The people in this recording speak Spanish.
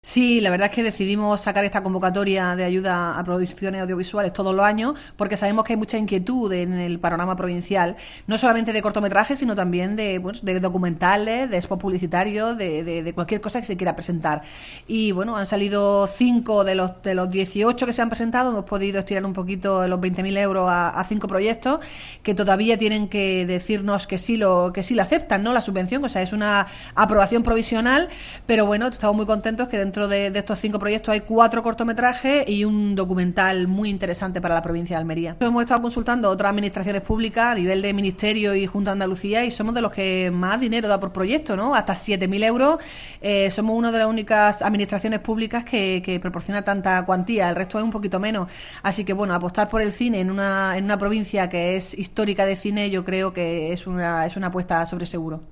Sí, la verdad es que decidimos sacar esta convocatoria de ayuda a producciones audiovisuales todos los años porque sabemos que hay mucha inquietud en el panorama provincial, no solamente de cortometrajes, sino también de, bueno, de documentales, de spots publicitarios, de cualquier cosa que se quiera presentar. Y bueno, han salido 5 de los 18 que se han presentado, hemos podido estirar un poquito los 20.000 euros a 5 proyectos que todavía tienen que decirnos que sí lo aceptan, ¿no? La subvención, o sea, es una aprobación provisional, pero bueno, estamos muy contentos que dentro de estos 5 proyectos hay 4 cortometrajes y un documental muy interesante para la provincia de Almería. Hemos estado consultando otras administraciones públicas a nivel de ministerio y Junta de Andalucía y somos de los que más dinero da por proyecto, ¿no? Hasta 7.000 euros. Somos una de las únicas administraciones públicas que proporciona tanta cuantía, el resto es un poquito menos. Así que bueno, apostar por el cine en una provincia que es histórica de cine, yo creo que es una apuesta sobre seguro.